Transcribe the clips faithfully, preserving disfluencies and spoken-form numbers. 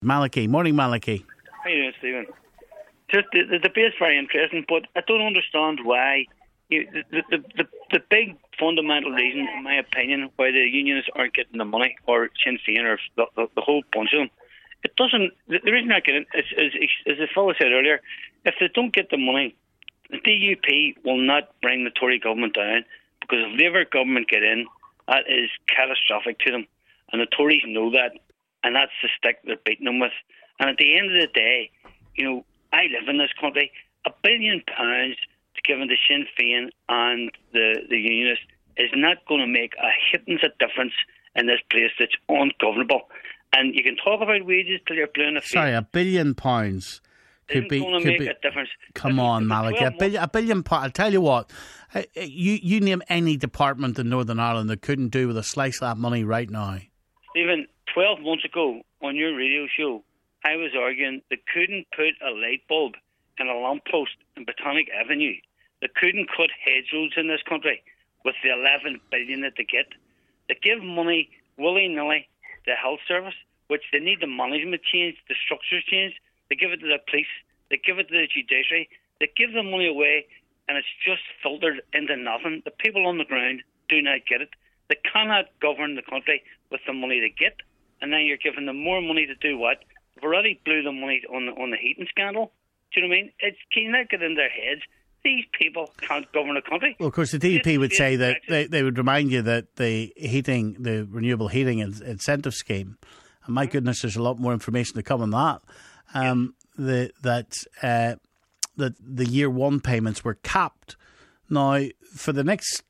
Malachi. Morning, Malachi. How you doing, Stephen? Just the, the debate's very interesting, but I don't understand why you, the, the, the, the big fundamental reason, in my opinion, why the unionists aren't getting the money, or Sinn Féin, or the, the, the whole bunch of them. It doesn't. The, the reason they're not getting it is, is, is, as the fellow said earlier, if they don't get the money, the D U P will not bring the Tory government down, because if Labour government get in, that is catastrophic to them, and the Tories know that, and that's the stick they're beating them with. And at the end of the day, you know, I live in this country. A billion pounds to give to Sinn Féin and the the unionists is not going to make a hippens of difference in this place that's ungovernable. And you can talk about wages till you're blue in the face. Sorry, a billion pounds could be. Going to could make be, a difference. Come on, Malachy. A billion, a billion pounds. I'll tell you what. Uh, you you name any department in Northern Ireland that couldn't do with a slice of that money right now. Stephen, twelve months ago on your radio show, I was arguing they couldn't put a light bulb in a lamppost in Botanic Avenue. They couldn't cut hedgerows in this country with the eleven billion that they get. They give money willy-nilly to the health service, which they need the management change, the structures change. They give it to the police. They give it to the judiciary. They give the money away, and it's just filtered into nothing. The people on the ground do not get it. They cannot govern the country with the money they get, and then you're giving them more money to do what? They've already blew the money on the, on the heating scandal. Do you know what I mean? It's, can you not get in their heads? These people can't govern a country. Well, of course, the D U P would say that they, they would remind you that the heating, the renewable heating incentive scheme, and my goodness, there's a lot more information to come on that. Um, the, that uh, that the year one payments were capped. Now, for the next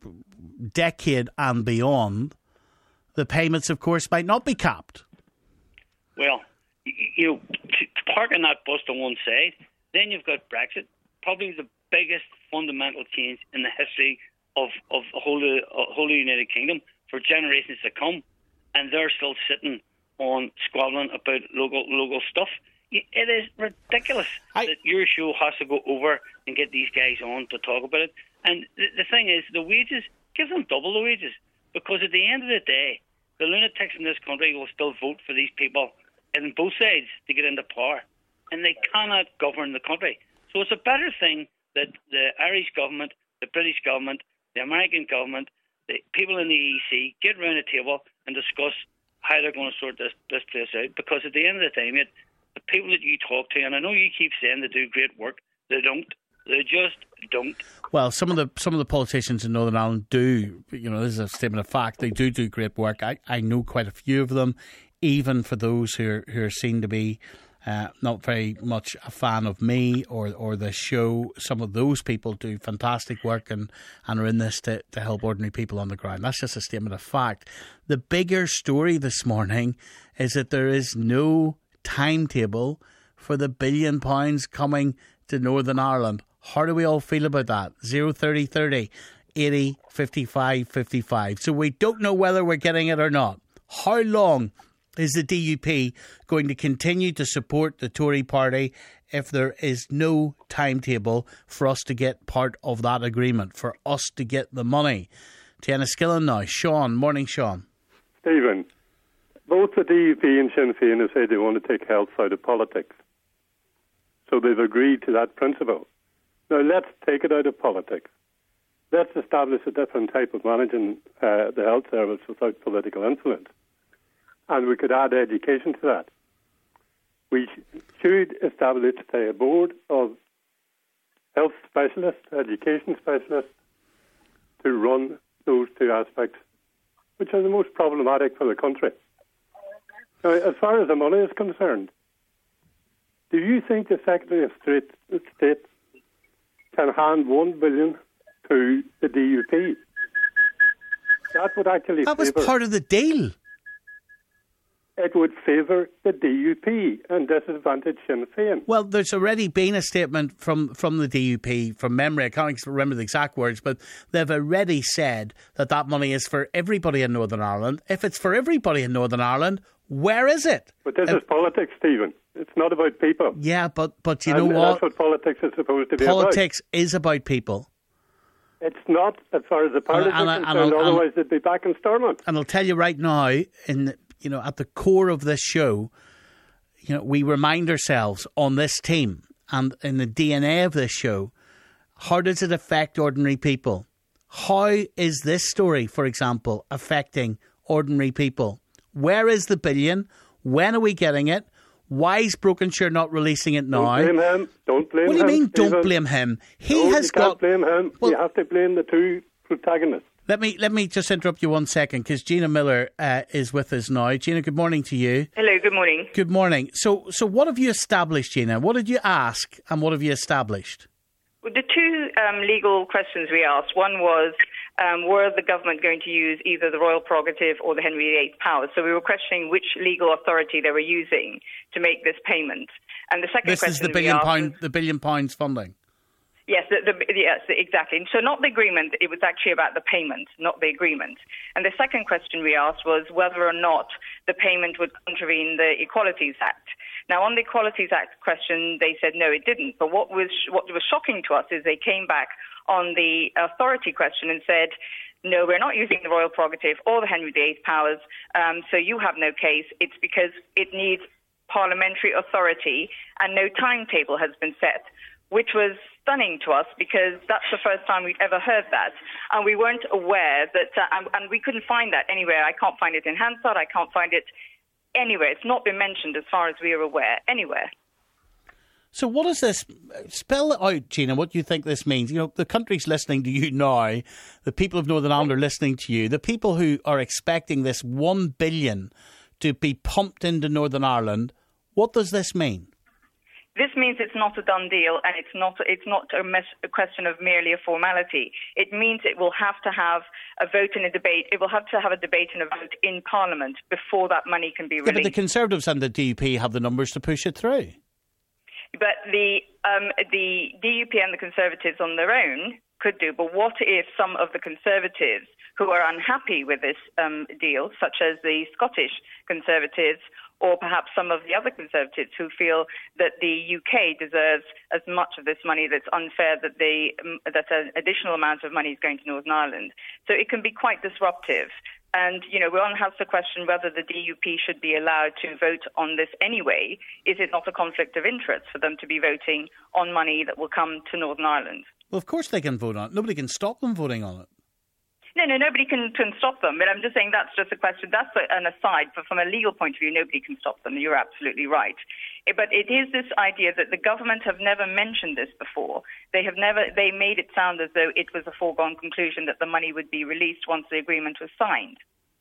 decade and beyond, the payments, of course, might not be capped. Well, you know, parking that bus to one side, then you've got Brexit, probably the biggest fundamental change in the history of, of the whole, uh, whole United Kingdom for generations to come, and they're still sitting on squabbling about local local stuff. It is ridiculous I... that your show has to go over and get these guys on to talk about it. And the, the thing is, the wages, give them double the wages, because at the end of the day, the lunatics in this country will still vote for these people in both sides to get into power, and they cannot govern the country. So it's a better thing that the Irish government, the British government, the American government, the people in the E E C get round a table and discuss how they're going to sort this, this place out. Because at the end of the time, it, the people that you talk to, and I know you keep saying they do great work, they don't. They just don't. Well, some of the some of the politicians in Northern Ireland do, you know, this is a statement of fact, they do do great work. I, I know quite a few of them, even for those who are, who are seen to be uh, not very much a fan of me or, or the show. Some of those people do fantastic work and, and are in this to, to help ordinary people on the ground. That's just a statement of fact. The bigger story this morning is that there is no timetable for the billion pounds coming to Northern Ireland. How do we all feel about that? zero thirty thirty eighty fifty-five fifty-five. So we don't know whether we're getting it or not. How long is the D U P going to continue to support the Tory party if there is no timetable for us to get part of that agreement, for us to get the money? To Enniskillen now. Sean. Morning, Sean. Stephen, both the D U P and Sinn Féin have said they want to take health out of politics. So they've agreed to that principle. Now let's take it out of politics. Let's establish a different type of managing uh, the health service without political influence. And we could add education to that. We sh- should establish, say, a board of health specialists, education specialists, to run those two aspects, which are the most problematic for the country. Now, as far as the money is concerned, do you think the Secretary of State, State can hand one billion to the D U P? That would actually That was favour, part of the deal. It would favour the D U P and disadvantage Sinn Féin. Well, there's already been a statement from, from the D U P, from memory, I can't remember the exact words, but they've already said that that money is for everybody in Northern Ireland. If it's for everybody in Northern Ireland, where is it? But this if, is politics, Stephen. It's not about people. Yeah, but, but you and know what? That's what politics is supposed to be Politics about. is about people. It's not, as far as the parties And- are and- concerned, and- otherwise they'd be back in Stormont. And I'll tell you right now, in you know, at the core of this show, you know, we remind ourselves on this team and in the D N A of this show, how does it affect ordinary people? How is this story, for example, affecting ordinary people? Where is the billion? When are we getting it? Why is Brokenshire not releasing it now? Don't blame him. Don't blame him. What do you mean, Stephen? don't blame him? He no, has you got. Can't blame him. Well, you have to blame the two protagonists. Let me let me just interrupt you one second, because Gina Miller uh, is with us now. Gina, good morning to you. Hello, good morning. Good morning. So, so what have you established, Gina? What did you ask, and what have you established? Well, the two um, legal questions we asked, one was, um, were the government going to use either the royal prerogative or the Henry the eighth powers? So we were questioning which legal authority they were using to make this payment. And the second this question is the billion we asked pound, was, the billion pounds funding. Yes, the, the, yes, exactly. So not the agreement, it was actually about the payment, not the agreement. And the second question we asked was whether or not the payment would contravene the Equalities Act. Now, on the Equalities Act question, they said no, it didn't. But what was what was shocking to us is they came back on the authority question and said, no, we're not using the royal prerogative or the Henry the eighth powers, um, so you have no case. It's because it needs parliamentary authority and no timetable has been set, which was stunning to us because that's the first time we've ever heard that. And we weren't aware that, uh, and, and we couldn't find that anywhere. I can't find it in Hansard. I can't find it anywhere. It's not been mentioned as far as we are aware, anywhere. So what does this, spell it out, Gina, what you think this means? You know, the country's listening to you now, the people of Northern Ireland are listening to you, the people who are expecting this one billion to be pumped into Northern Ireland, what does this mean? This means it's not a done deal, and it's not it's not a, mes- a question of merely a formality. It means it will have to have a vote and a debate. It will have to have a debate and a vote in Parliament before that money can be released. Yeah, but the Conservatives and the D U P have the numbers to push it through. But the um, the D U P and the Conservatives on their own could do. But what if some of the Conservatives who are unhappy with this um, deal, such as the Scottish Conservatives, or perhaps some of the other Conservatives who feel that the U K deserves as much of this money, that's unfair that they um, that an additional amount of money is going to Northern Ireland. So it can be quite disruptive. And, you know, one has to question whether the D U P should be allowed to vote on this anyway. Is it not a conflict of interest for them to be voting on money that will come to Northern Ireland? Well, of course they can vote on it. Nobody can stop them voting on it. No, no, nobody can, can stop them. But I'm just saying that's just a question. That's a, an aside. But from a legal point of view, nobody can stop them. You're absolutely right. But it is this idea that the government have never mentioned this before. They have never. They made it sound as though it was a foregone conclusion that the money would be released once the agreement was signed.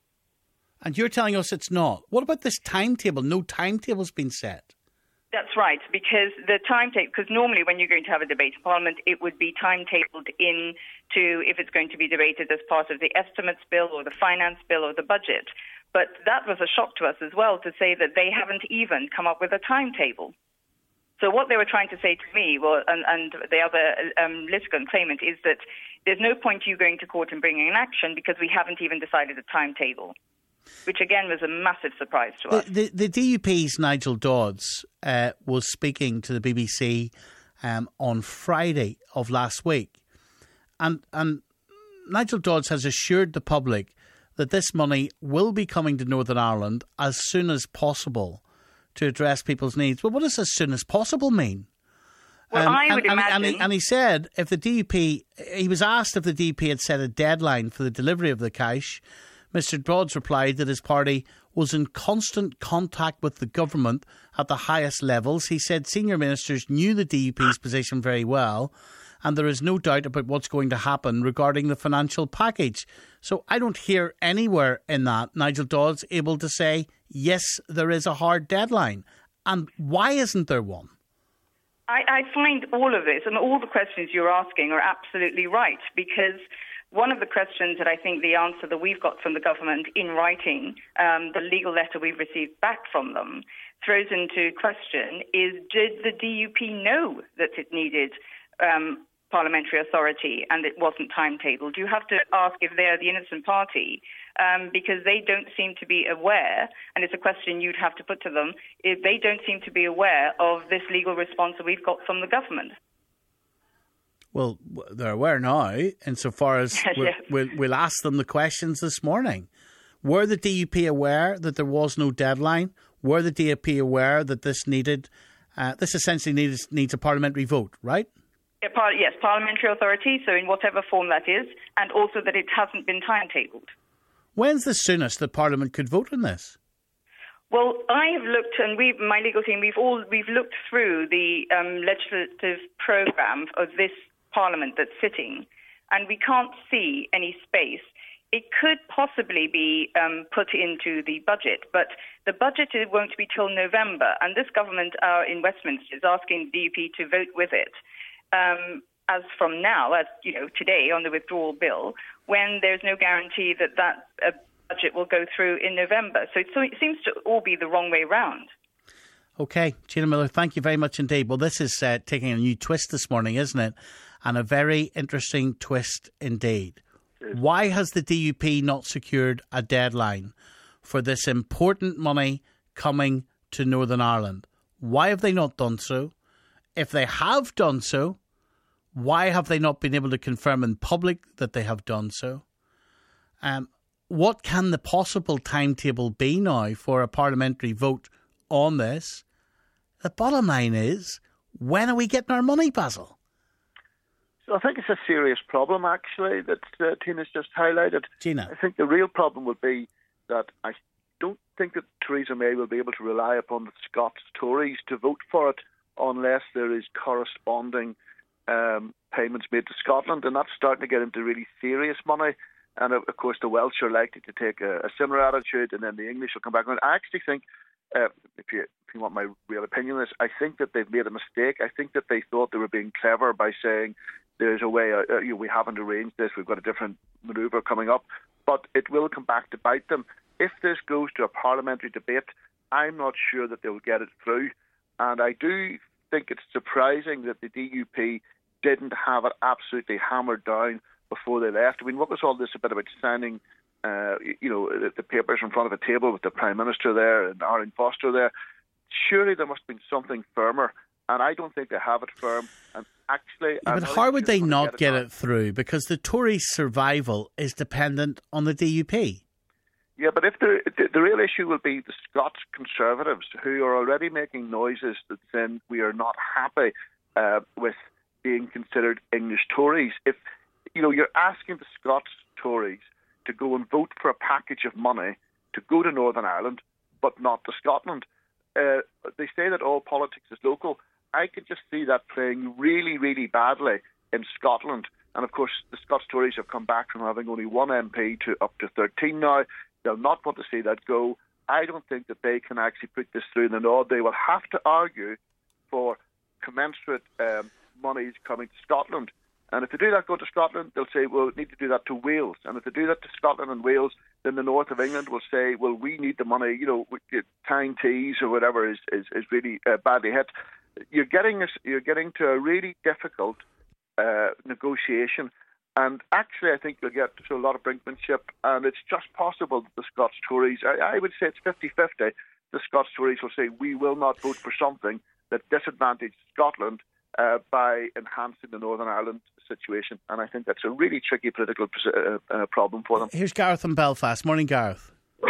And you're telling us it's not. What about this timetable? No timetable's been set. That's right, because the timetable, because normally when you're going to have a debate in Parliament, it would be timetabled in to, if it's going to be debated as part of the estimates bill or the finance bill or the budget. But that was a shock to us as well, to say that they haven't even come up with a timetable. So what they were trying to say to me, well, and, and the other um, litigant claimant, is that there's no point you going to court and bringing an action because we haven't even decided a timetable. Which, again, was a massive surprise to us. The, the, the D U P's Nigel Dodds uh, was speaking to the B B C um, on Friday of last week. And, and Nigel Dodds has assured the public that this money will be coming to Northern Ireland as soon as possible to address people's needs. Well, what does as soon as possible mean? Well, um, I would and, imagine... And he, and he said if the D U P... He was asked if the D U P had set a deadline for the delivery of the cash. Mister Dodds replied that his party was in constant contact with the government at the highest levels. He said senior ministers knew the D U P's position very well, and there is no doubt about what's going to happen regarding the financial package. So I don't hear anywhere in that Nigel Dodds able to say, yes, there is a hard deadline. And why isn't there one? I, I find all of this and all the questions you're asking are absolutely right, because one of the questions that I think the answer that we've got from the government in writing, um, the legal letter we've received back from them, throws into question is, did the D U P know that it needed um, parliamentary authority and it wasn't timetabled? You have to ask if they're the innocent party, um, because they don't seem to be aware, and it's a question you'd have to put to them, if they don't seem to be aware of this legal response that we've got from the government. Well, they're aware now, insofar as we'll, yes. we'll, we'll ask them the questions this morning. Were the D U P aware that there was no deadline? Were the D U P aware that this needed, uh, this essentially needs, needs a parliamentary vote, right? Yeah, par- yes, parliamentary authority, so in whatever form that is, and also that it hasn't been timetabled. When's the soonest that Parliament could vote on this? Well, I have looked, and we, my legal team, we've all we've looked through the um, legislative programme of this Parliament that's sitting, and we can't see any space. It could possibly be um, put into the budget, but the budget won't be till November, and this government uh, in Westminster is asking the D U P to vote with it. Um, as from now, as you know, today on the withdrawal bill, when there's no guarantee that that uh, budget will go through in November. So it, so it seems to all be the wrong way round. OK, Gina Miller, thank you very much indeed. Well, this is uh, taking a new twist this morning, isn't it? And a very interesting twist indeed. Why has the D U P not secured a deadline for this important money coming to Northern Ireland? Why have they not done so? If they have done so, why have they not been able to confirm in public that they have done so? Um, what can the possible timetable be now for a parliamentary vote on this? The bottom line is, when are we getting our money, Basil? So I think it's a serious problem, actually, that uh, Tina's just highlighted. Gina. I think the real problem will be that I don't think that Theresa May will be able to rely upon the Scots Tories to vote for it unless there is corresponding um, payments made to Scotland, and that's starting to get into really serious money. And of course, the Welsh are likely to take a, a similar attitude, and then the English will come back. And I actually think, uh, if, you, if you want my real opinion on this, I think that they've made a mistake. I think that they thought they were being clever by saying there's a way, uh, you know, we haven't arranged this, we've got a different manoeuvre coming up, but it will come back to bite them. If this goes to a parliamentary debate, I'm not sure that they'll get it through. And I do think it's surprising that the D U P didn't have it absolutely hammered down before they left. I mean, what was all this about, about signing, uh, you know, the, the papers in front of a table with the Prime Minister there and Arlene Foster there? Surely there must have been something firmer, and I don't think they have it firm. And actually, yeah, but how would they not get it, get it through? Because the Tories' survival is dependent on the D U P. Yeah, but if the, the the real issue will be the Scots Conservatives, who are already making noises that saying we are not happy uh, with being considered English Tories. If you know, you're asking the Scots Tories to go and vote for a package of money to go to Northern Ireland, but not to Scotland. Uh, they say that all politics is local. I could just see that playing really, really badly in Scotland. And of course, the Scots Tories have come back from having only one M P to up to thirteen now. They'll not want to see that go. I don't think that they can actually put this through in the Nod. They will have to argue for commensurate um, monies coming to Scotland. And if they do that, go to Scotland, they'll say, well, we need to do that to Wales. And if they do that to Scotland and Wales, then the north of England will say, well, we need the money, you know, Tyne Tees or whatever is, is, is really uh, badly hit. You're getting, a, you're getting to a really difficult uh, negotiation. And actually, I think you'll get to a lot of brinkmanship. And it's just possible that the Scots Tories, I, I would say it's fifty-fifty, the Scots Tories will say, we will not vote for something that disadvantages Scotland uh, by enhancing the Northern Ireland situation. And I think that's a really tricky political uh, uh, problem for them. Here's Gareth from Belfast. Morning, Gareth.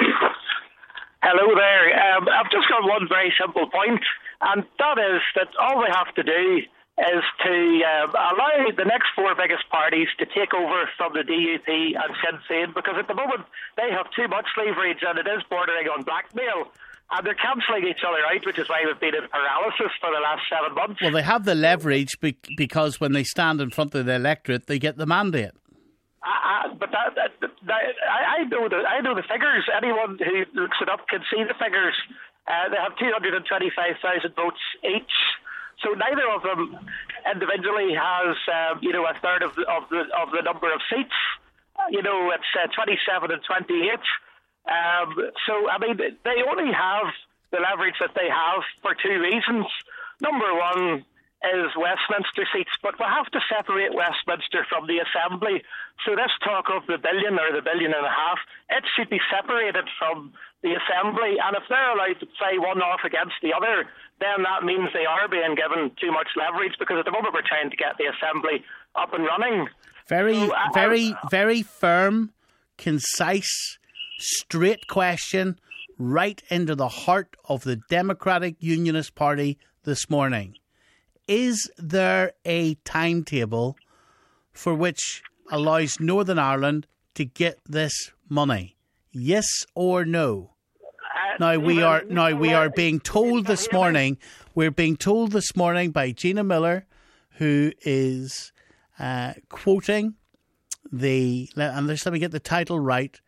Hello there. Um, I've just got one very simple point, and that is that all we have to do is to uh, allow the next four biggest parties to take over from the D U P and Sinn Féin, because at the moment they have too much leverage and it is bordering on blackmail. And they're cancelling each other out, which is why we've been in paralysis for the last seven months. Well, they have the leverage be- because when they stand in front of the electorate, they get the mandate. Uh, uh, but that, that, that, I, I know the I know the figures. Anyone who looks it up can see the figures. Uh, they have two hundred twenty-five thousand votes each. So neither of them individually has, um, you know, a third of the, of the of the number of seats. You know, it's uh, twenty-seven and twenty-eight. Um, so, I mean, they only have the leverage that they have for two reasons. Number one is Westminster seats, but we have to separate Westminster from the Assembly. So this talk of the billion or the billion and a half, it should be separated from the Assembly. And if they're allowed to play one off against the other, then that means they are being given too much leverage, because at the moment we're trying to get the Assembly up and running. Very, so, uh, very, very firm, concise, straight question. right into the heart of the Democratic Unionist Party this morning. Is there a timetable for which allows Northern Ireland to get this money? Yes or no? Uh, Now we are Stephen, now we are uh, being told this morning. We're being told this morning by Gina Miller, who is uh, quoting the. And let's let me get the title right.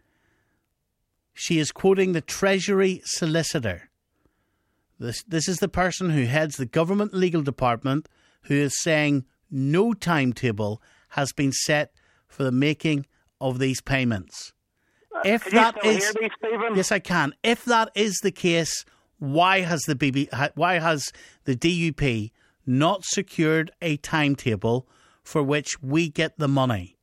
She is quoting the Treasury Solicitor. This this is the person who heads the government legal department, who is saying no timetable has been set for the making of these payments. If Can you that still is, hear me, Stephen? yes, I can. If that is the case, why has the B B, why has the D U P not secured a timetable for which we get the money?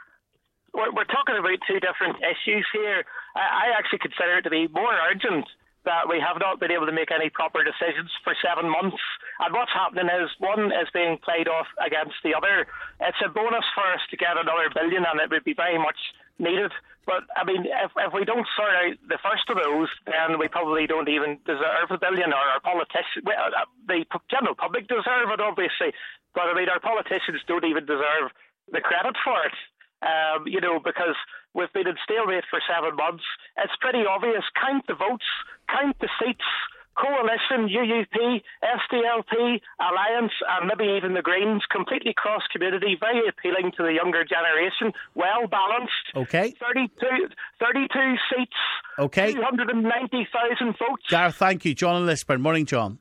We're, we're talking about two different issues here. I, I actually consider it to be more urgent that we have not been able to make any proper decisions for seven months. And what's happening is one is being played off against the other. It's a bonus for us to get another billion, and it would be very much needed. But, I mean, if, if we don't sort out the first of those, then we probably don't even deserve a billion, or our politicians, well, the general public deserve it, obviously. But, I mean, our politicians don't even deserve the credit for it. Um, you know, because we've been in stalemate for seven months. It's pretty obvious. Count the votes, count the seats. Coalition, U U P, S D L P, Alliance, and maybe even the Greens, completely cross-community, very appealing to the younger generation, well-balanced. Okay. thirty-two, thirty-two seats, Okay. two hundred ninety thousand votes. Gareth, thank you. John and Lisburn. Morning, John.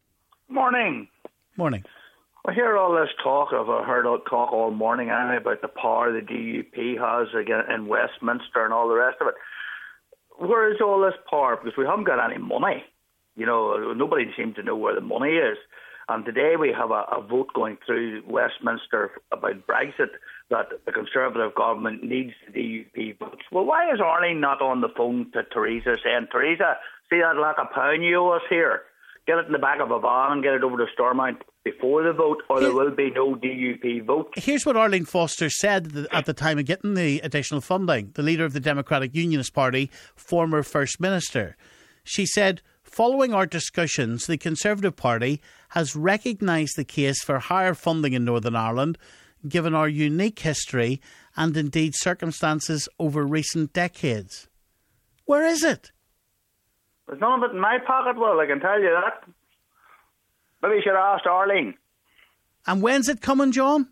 Morning. Morning. I hear all this talk, I've heard all talk all morning anyway, about the power the D U P has again in Westminster and all the rest of it. Where is all this power? Because we haven't got any money. You know, nobody seems to know where the money is. And today we have a, a vote going through Westminster about Brexit, that the Conservative government needs the D U P votes. Well, why is Arlene not on the phone to Theresa saying, Theresa, see that lack of pound you owe us here? Get it in the back of a van and get it over to Stormont before the vote, or there will be no D U P vote. Here's what Arlene Foster said at the time of getting the additional funding, the leader of the Democratic Unionist Party, former First Minister. She said, following our discussions, the Conservative Party has recognised the case for higher funding in Northern Ireland, given our unique history and indeed circumstances over recent decades. Where is it? There's none of it in my pocket, well, I can tell you that. Maybe you should have asked Arlene. And when's it coming, John?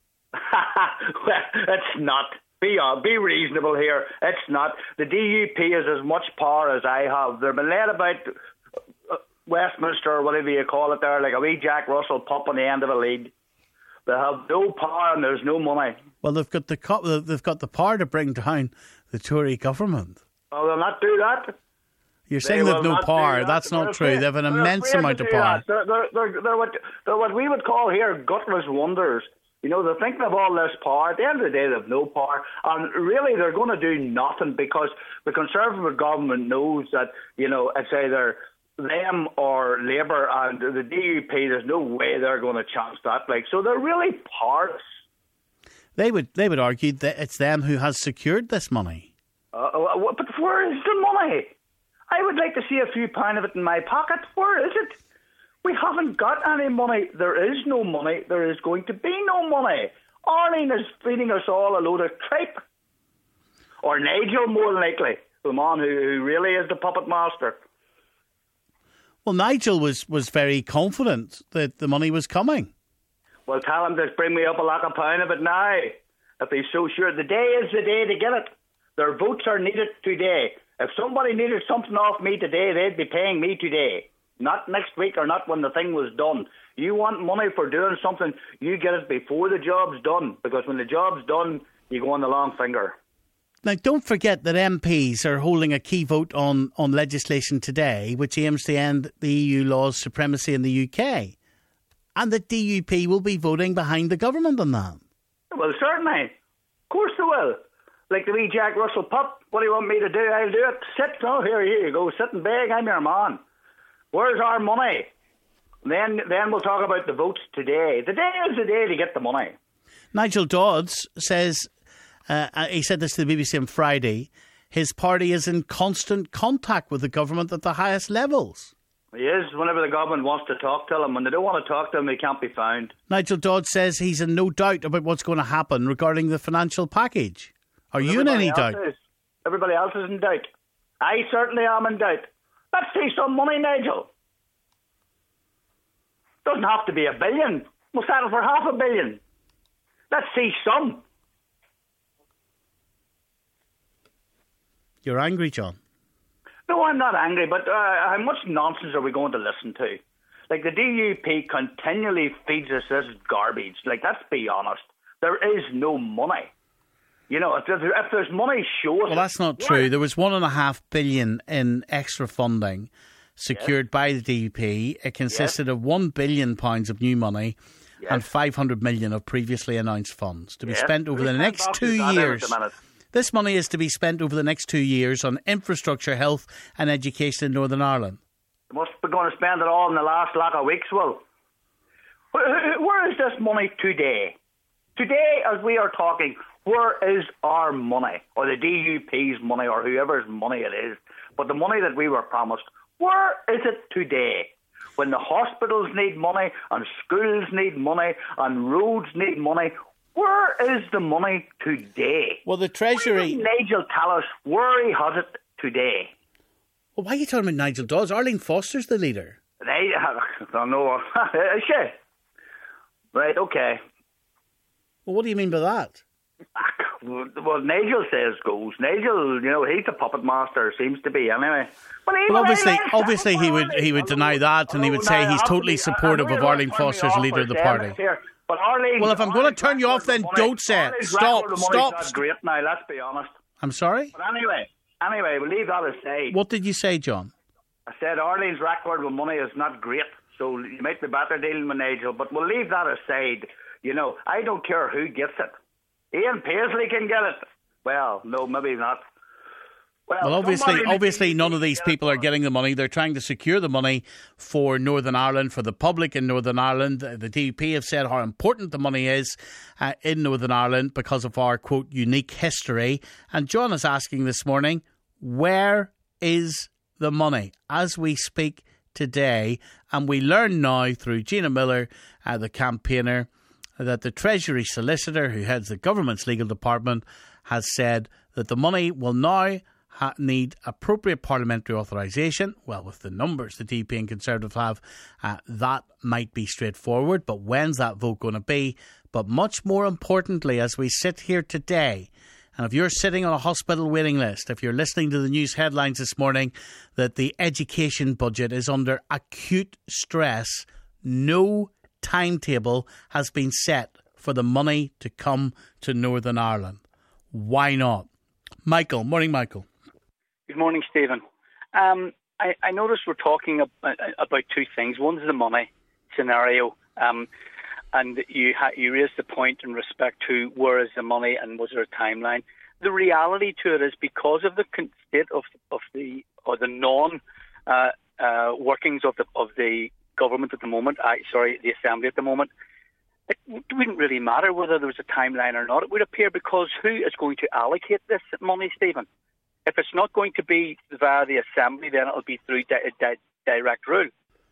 Well, it's not. Be, uh, be reasonable here. It's not. The D U P has as much power as I have. They've been led about uh, Westminster, or whatever you call it there, like a wee Jack Russell pup on the end of a lead. They have no power and there's no money. Well, they've got the co- they've got the power to bring down the Tory government. Oh, they'll not do that. You're saying they they've no power. That. That's they're not true. Afraid, They have an immense amount of power. They're, they're, they're, they're, what, they're what we would call here gutless wonders. You know, they're thinking of all this power. At the end of the day, they have no power. And really, they're going to do nothing because the Conservative government knows that, you know, it's either them or Labour, and the D U P, there's no way they're going to chance that. Like, so they're really powerless. They would, they would argue that it's them who has secured this money. Uh, but where is the money? I would like to see a few pound of it in my pocket. Where is it? We haven't got any money. There is no money. There is going to be no money. Arlene is feeding us all a load of tripe. Or Nigel, more than likely, the man who, who really is the puppet master. Well, Nigel was, was very confident that the money was coming. Well, tell him to bring me up a lakh of pound of it now. If he's so sure. The day is the day to get it. Their votes are needed today. If somebody needed something off me today, they'd be paying me today. Not next week or not when the thing was done. You want money for doing something, you get it before the job's done. Because when the job's done, you go on the long finger. Now, don't forget that M Ps are holding a key vote on, on legislation today, which aims to end the E U law's supremacy in the U K. And the D U P will be voting behind the government on that. Well, certainly. Of course they will. Like the wee Jack Russell pup. What do you want me to do? I'll do it. Sit. Oh, here, here you go. Sit and beg. I'm your man. Where's our money? Then then we'll talk about the votes today. The day is the day to get the money. Nigel Dodds says, uh, he said this to the B B C on Friday, his party is in constant contact with the government at the highest levels. He is, whenever the government wants to talk to him. When they don't want to talk to him, he can't be found. Nigel Dodds says he's in no doubt about what's going to happen regarding the financial package. Are you in any doubt? Is. Everybody else is in doubt. I certainly am in doubt. Let's see some money, Nigel. Doesn't have to be a billion. We'll settle for half a billion. Let's see some. You're angry, John? No, I'm not angry, but uh, how much nonsense are we going to listen to? Like, the D U P continually feeds us this garbage. Like, let's be honest. There is no money. You know, if there's, if there's money, show us. Well, that's not true. There was one and a half billion in extra funding secured yes. by the D U P. It consisted yes. of one billion pounds of new money yes. and five hundred million of previously announced funds to be yes. spent over the next two years. This money is to be spent over the next two years on infrastructure, health and education in Northern Ireland. They must be going to spend it all in the last lack of weeks, Will. Where is this money today? Today, as we are talking, where is our money? Or the D U P's money, or whoever's money it is. But the money that we were promised, where is it today? When the hospitals need money, and schools need money, and roads need money, where is the money today? Well, the Treasury... Nigel tell us where he has it today. Well, why are you talking about Nigel Dodds? Arlene Foster's the leader. They, I don't know. Is she? Right, okay. Well, what do you mean by that? Well, Nigel says goes. Nigel, you know, he's the puppet master, seems to be, anyway. Well, well obviously, obviously he would he would deny that, and he would say he's totally supportive of Arlene Foster as leader of the party. But Arlene, well, if I'm going to turn you off, then don't say it. Stop, stop. Not great now, let's be honest. I'm sorry? But anyway, anyway, we'll leave that aside. What did you say, John? I said Arlene's record with money is not great, so you might be better dealing with Nigel, but we'll leave that aside. You know, I don't care who gets it. Ian Paisley can get it. Well, no, maybe not. Well, well obviously, obviously, none of these people are getting the money. They're trying to secure the money for Northern Ireland, for the public in Northern Ireland. The D U P have said how important the money is uh, in Northern Ireland because of our, quote, unique history. And John is asking this morning, where is the money as we speak today? And we learn now through Gina Miller, uh, the campaigner, that the Treasury solicitor, who heads the government's legal department, has said that the money will now ha- need appropriate parliamentary authorisation. Well, with the numbers the D U P and Conservative have, uh, that might be straightforward. But when's that vote going to be? But much more importantly, as we sit here today, and if you're sitting on a hospital waiting list, if you're listening to the news headlines this morning that the education budget is under acute stress, no timetable has been set for the money to come to Northern Ireland. Why not? Michael. Morning, Michael. Good morning, Stephen. Um, I, I noticed we're talking about, about two things. One's the money scenario, um, and you ha- you raised the point in respect to where is the money and was there a timeline. The reality to it is because of the state of of the or the non uh, uh, workings of the of the government at the moment, I, sorry, the Assembly at the moment, it wouldn't really matter whether there was a timeline or not. It would appear because who is going to allocate this money, Stephen? If it's not going to be via the Assembly, then it'll be through di- di- direct rule.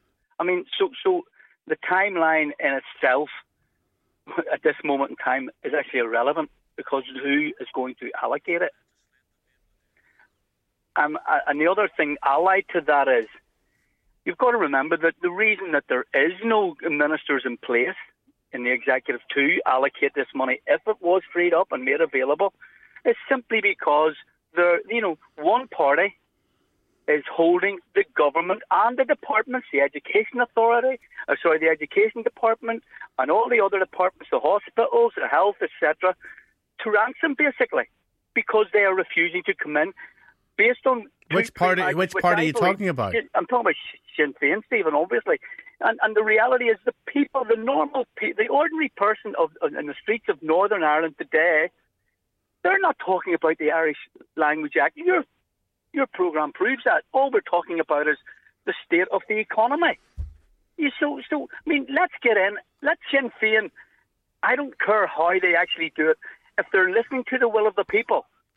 I mean, so so the timeline in itself at this moment in time is actually irrelevant because who is going to allocate it? Um, and the other thing allied to that is you've got to remember that the reason that there is no ministers in place in the executive to allocate this money, if it was freed up and made available, is simply because the you know one party is holding the government and the departments, the education authority, or sorry, the education department, and all the other departments, the hospitals, the health, et cetera, to ransom basically, because they are refusing to come in based on. Which party? Which, which party are you talking about? I'm talking about Sinn Féin, Stephen, obviously. And and the reality is, the people, the normal, pe- the ordinary person of, of in the streets of Northern Ireland today, they're not talking about the Irish Language Act. Your your programme proves that. All we're talking about is the state of the economy. You so so. I mean, let's get in. Let Sinn Féin. I don't care how they actually do it. If they're listening to the will of the people,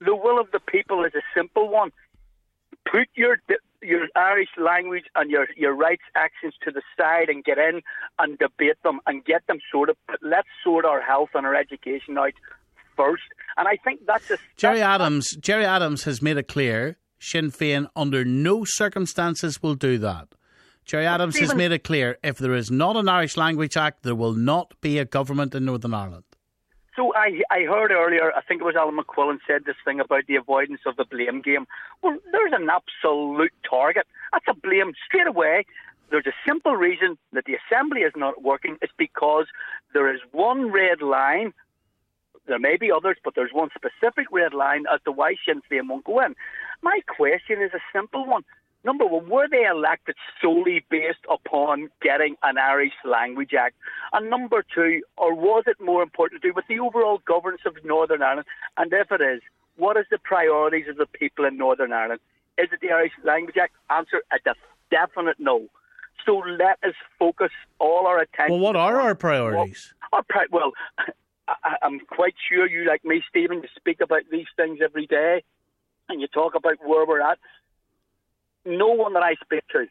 the will of the people is a simple one. Put your your Irish language and your, your rights actions to the side and get in and debate them and get them sorted. But let's sort our health and our education out first. And I think that's a... Gerry Adams, Gerry Adams has made it clear Sinn Féin under no circumstances will do that. Gerry Adams Stephen, has made it clear if there is not an Irish Language Act, there will not be a government in Northern Ireland. So I I heard earlier, I think it was Alan McQuillan said this thing about the avoidance of the blame game. Well, there's an absolute target. That's a blame straight away. There's a simple reason that the Assembly is not working. It's because there is one red line. There may be others, but there's one specific red line as to why Sinn Féin won't go in. My question is a simple one. Number one, were they elected solely based upon getting an Irish Language Act? And number two, or was it more important to do with the overall governance of Northern Ireland? And if it is, what is the priorities of the people in Northern Ireland? Is it the Irish Language Act? Answer, a definite no. So let us focus all our attention... Well, what are our priorities? Our pri- well, I, I'm quite sure you, like me, Stephen, you speak about these things every day, and you talk about where we're at. No one that I speak to,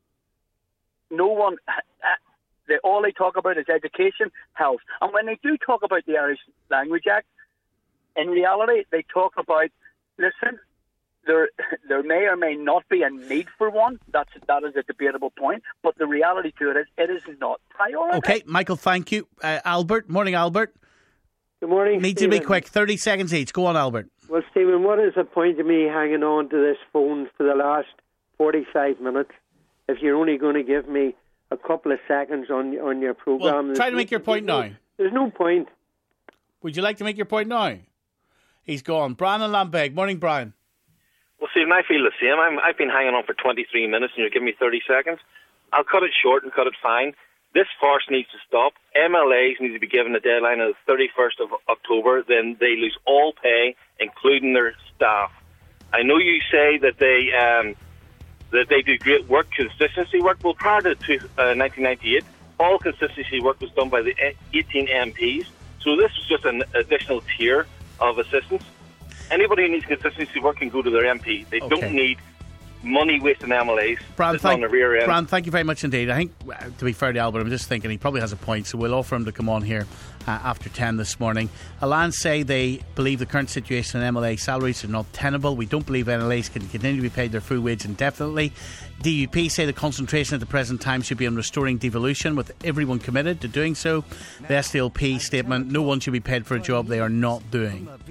no one, they, all they talk about is education, health. And when they do talk about the Irish Language Act, in reality, they talk about, listen, there there may or may not be a need for one. That's That is a debatable point. But the reality to it is, it is not priority. Okay, Michael, thank you. Uh, Albert, morning, Albert. Good morning, Need Stephen. to be quick, thirty seconds each. Go on, Albert. Well, Stephen, what is the point of me hanging on to this phone for the last forty-five minutes if you're only going to give me a couple of seconds on on your programme? Well, try to make your point now. There's no point. Would you like to make your point now? He's gone. Brian and Lambeg. Morning, Brian. Well, Stephen, I feel the same. I'm, I've been hanging on for twenty-three minutes and you're giving me thirty seconds. I'll cut it short and cut it fine. This farce needs to stop. M L As need to be given a deadline of the thirty-first of October. Then they lose all pay, including their staff. I know you say that they... Um, that they do great work, consistency work. Well, prior to uh, nineteen ninety-eight, all consistency work was done by the eighteen M Ps. So this was just an additional tier of assistance. Anybody who needs consistency work can go to their M P. They okay. don't need money-wasting M L As. Brand, thank, on the rear end. Brand, thank you very much indeed. I think, to be fair to Albert, I'm just thinking he probably has a point, so we'll offer him to come on here uh, after ten this morning. Alliance say they believe the current situation in M L A salaries are not tenable. We don't believe M L As can continue to be paid their full wage indefinitely. D U P say the concentration at the present time should be on restoring devolution, with everyone committed to doing so. The S D L P statement, no one should be paid for a job they are not doing.